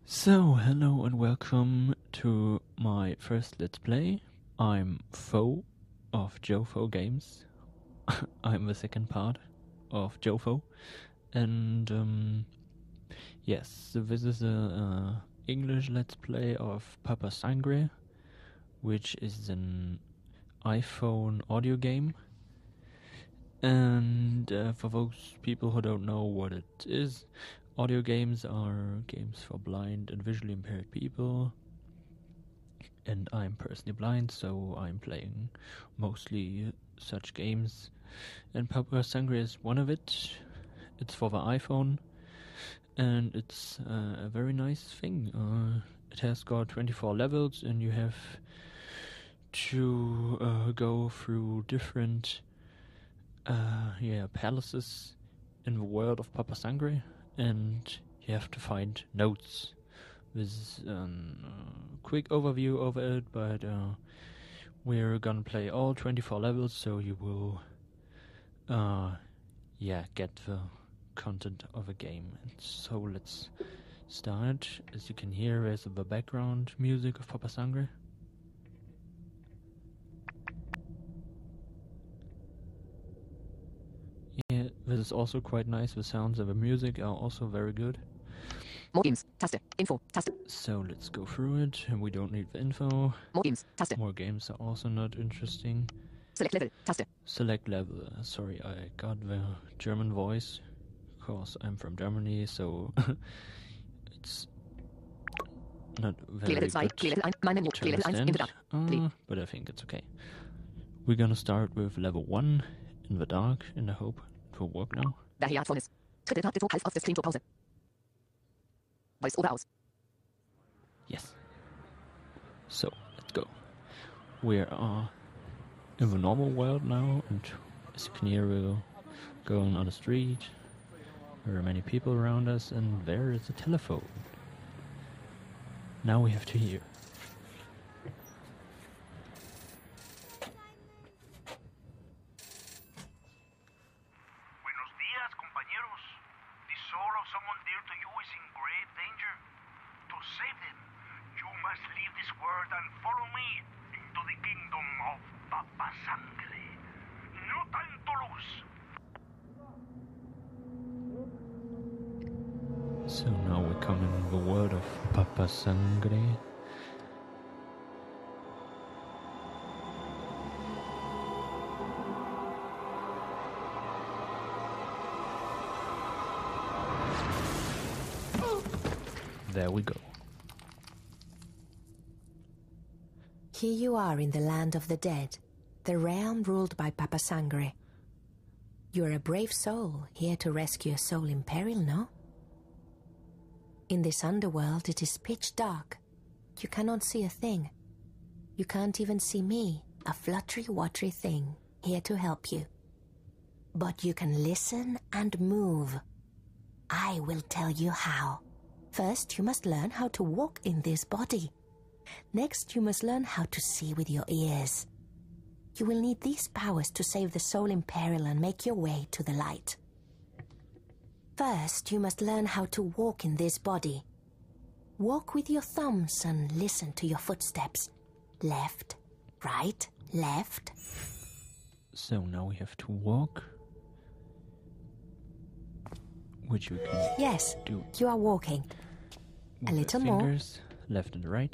So, hello and welcome to my first Let's Play. I'm Foe of Jofo Games. I'm the second part of Jofo. And, yes, so this is a English Let's Play of Papa Sangre, which is an iPhone audio game. And for those people who don't know what it is, audio games are games for blind and visually impaired people. And I'm personally blind, so I'm playing mostly such games. And Papa Sangre is one of it. It's for the iPhone, and it's a very nice thing. It has got 24 levels, and you have to go through different palaces in the world of Papa Sangre, and you have to find notes. This is a quick overview of it, but we're gonna play all 24 levels, so you will get the content of a game. And so let's start. As you can hear, there's the background music of Papa Sangre. Yeah, this is also quite nice. The sounds of the music are also very good. More games, Taste, Info, Taste. So let's go through it, and we don't need the info. More games, Taste. More games are also not interesting. Select level, Taste. Select level. Sorry, I got the German voice, because I'm from Germany, so it's not very Clear level 2, good clear level 1, meine to clear level 1, in the understand, dark. but I think it's okay. We're gonna start with level 1 in the dark, in the hope it will work now. Daher vorne. Dritte Taste, half auf der Screen-Pause. Voice over aus. Yes. So, let's go. We are in the normal world now, and as you can hear, we're going on the street. There are many people around us, and there is a telephone. Now we have to hear. Buenos días, compañeros. The soul of someone dear to you is in grave danger. To save them, you must leave this world and follow me into the kingdom of Papa Sangre. No time to lose. So now we come in the world of Papa Sangre. There we go. Here you are in the land of the dead, the realm ruled by Papa Sangre. You're a brave soul, here to rescue a soul in peril, no? In this underworld, it is pitch dark. You cannot see a thing. You can't even see me, a fluttery, watery thing, here to help you. But you can listen and move. I will tell you how. First, you must learn how to walk in this body. Next, you must learn how to see with your ears. You will need these powers to save the soul in peril and make your way to the light. First, you must learn how to walk in this body. Walk with your thumbs and listen to your footsteps. Left, right, left. So now we have to walk, which we can Yes, do you are walking. with A the little more. fingers, left and right.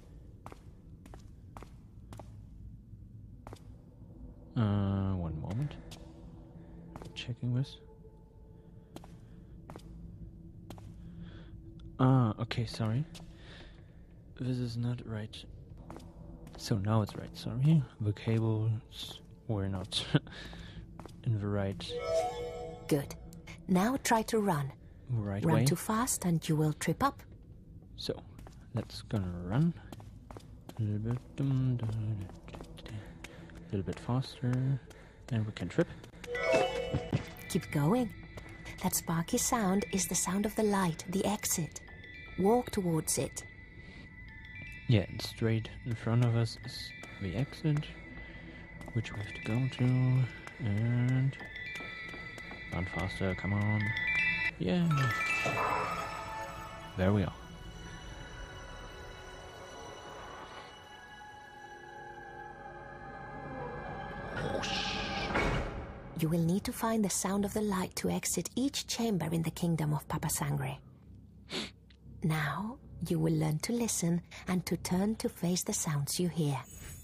One moment. Checking this. Okay, sorry. This is not right. So now it's right, sorry. The cables were not in the right Good. Now try to run. way. Run too fast and you will trip up. So, let's gonna run a little bit faster, and we can trip. Keep going. That sparky sound is the sound of the light, the exit. Walk towards it. Yeah, and straight in front of us is the exit, which we have to go to, and run faster, come on. Yeah. There we are. You will need to find the sound of the light to exit each chamber in the kingdom of Papa Sangre. Now, you will learn to listen and to turn to face the sounds you hear.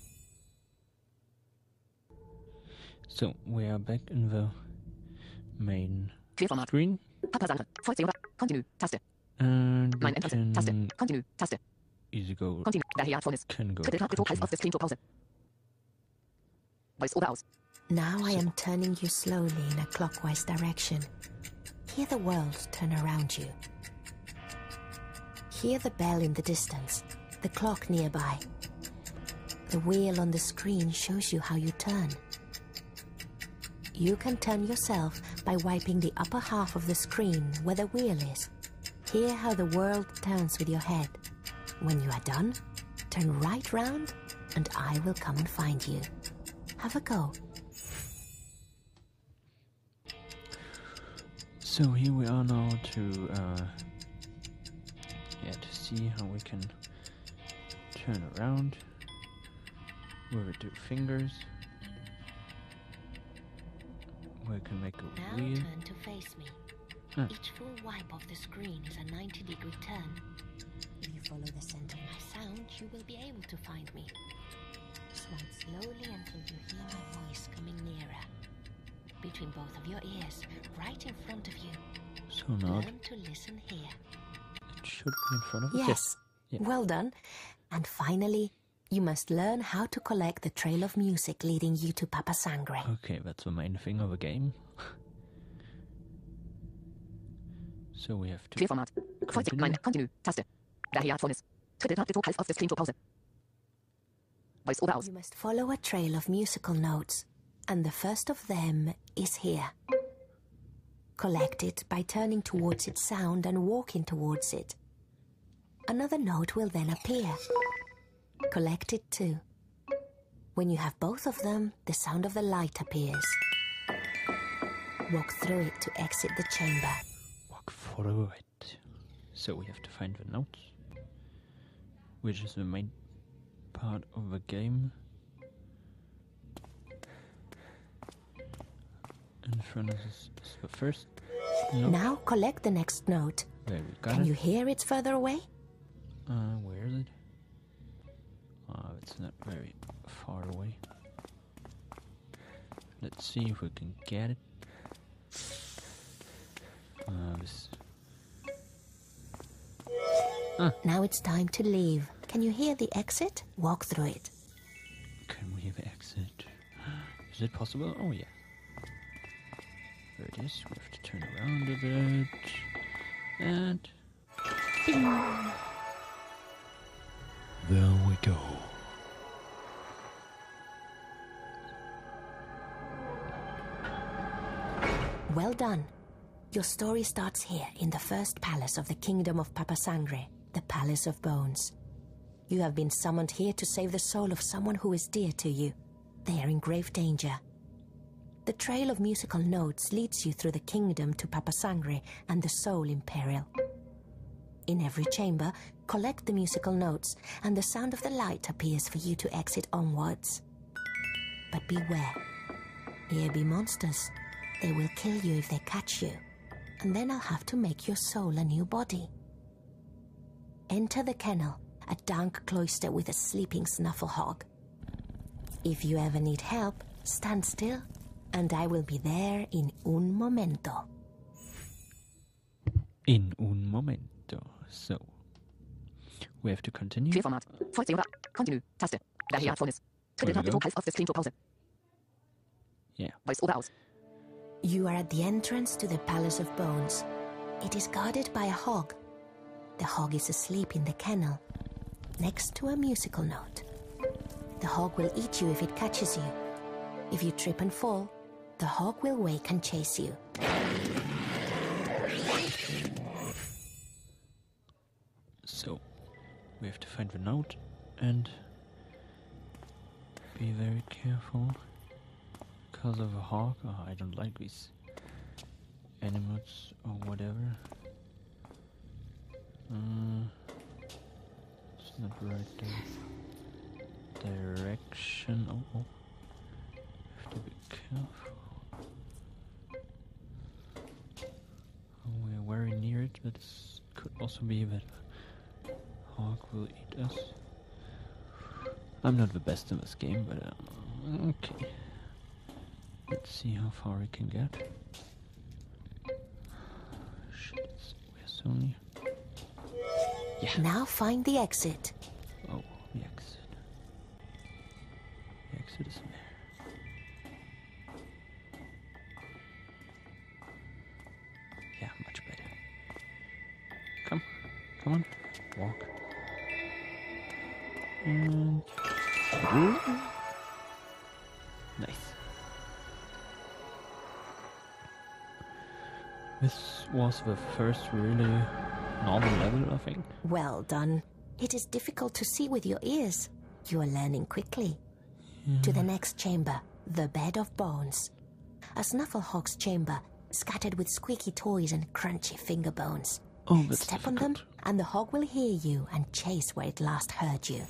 So, we are back in the main Clear format. screen. Papa Sangre. Vollzähler. Continue. Taste. And we Mein Enter. Taste. can Continue. Taste. easy go. Continue. Daher von ist. Can go. Tritt Taste continue. auf the screen zur Pause. Voice over aus. Now I am turning you slowly in a clockwise direction. Hear the world turn around you. Hear the bell in the distance, the clock nearby. The wheel on the screen shows you how you turn. You can turn yourself by wiping the upper half of the screen where the wheel is. Hear how the world turns with your head. When you are done, turn right round and I will come and find you. Have a go. So here we are now to see how we can turn around with the 2 fingers. We can make a Now wheel. turn to face me. Ah. Each full wipe of the screen is a 90-degree turn. If you follow the scent of my sound, you will be able to find me. Slide slowly until you hear my voice coming nearer. Between both of your ears, right in front of you. So now Learn to listen here. it should be in front of us. Yes. Yeah. Well done. And finally, you must learn how to collect the trail of music leading you to Papa Sangre. Okay, that's the main thing of a game. So we have to Clear format. Vollzähler. Mein Continue. Taste. Daher von ist. Tritt Taste auf the screen zur Pause. Voice over aus. You must follow a trail of musical notes, and the first of them is here. Collect it by turning towards its sound and walking towards it. Another note will then appear. Collect it too. When you have both of them, the sound of the light appears. Walk through it to exit the chamber. walk through it. So we have to find the notes, which is the main part of the game. In front of us is the first note. Now collect the next note. There we got Can it. you hear it further away? Where is it? It's not very far away. Let's see if we can get it. This. Now it's time to leave. Can you hear the exit? Walk through it. Can we have exit? Is it possible? Oh yeah. There it is. We have to turn around a bit. And there we go. Well done. Your story starts here in the first palace of the kingdom of Papa Sangre, the Palace of Bones. You have been summoned here to save the soul of someone who is dear to you. They are in grave danger. The trail of musical notes leads you through the kingdom to Papa Sangre and the soul in peril. In every chamber, collect the musical notes, and the sound of the light appears for you to exit onwards. But beware. Here be monsters. They will kill you if they catch you, and then I'll have to make your soul a new body. Enter the kennel, a dank cloister with a sleeping snuffle hog. If you ever need help, stand still, and I will be there in un momento. In un momento. So we have to continue. Clear format. Vollzähler. Continue. Taste. Daher von ist. Tritt There we go. auf the screen zur Pause. Yeah. Voice over aus. You are at the entrance to the Palace of Bones. It is guarded by a hog. The hog is asleep in the kennel, next to a musical note. The hog will eat you if it catches you. If you trip and fall, the hog will wake and chase you. So we have to find the note and be very careful because of a hawk. Oh, I don't like these animals or whatever. It's not right direction. Oh, have to be careful. also be that Hog will eat us. I'm not the best in this game, but okay. Let's see how far we can get. Shit, we're so near. Yeah. Now find the exit. Oh, the exit. The exit is there. Yeah, much better. Come on, walk. And nice. This was the first really normal level, I think. Well done. It is difficult to see with your ears. You are learning quickly. To the next chamber, the Bed of Bones. A Snufflehog's chamber, scattered with squeaky toys and crunchy finger bones. Oh, that's Step difficult. on them, and the hog will hear you and chase where it last heard you.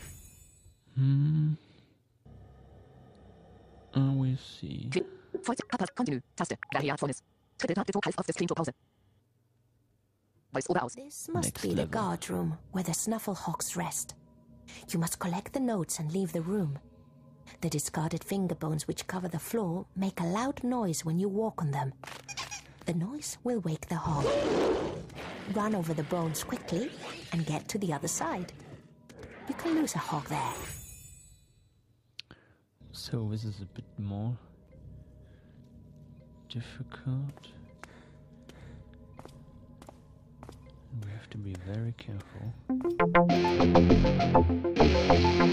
We see. Continue. Taste. Variatvornis. Tritt nach Druck auf das Klingelpause. Voice over aus. This must Next be the level. guard room where the Snufflehogs rest. You must collect the notes and leave the room. The discarded finger bones which cover the floor make a loud noise when you walk on them. The noise will wake the hog. Run over the bones quickly and get to the other side. You can lose a hog there. So this is a bit more difficult. We have to be very careful.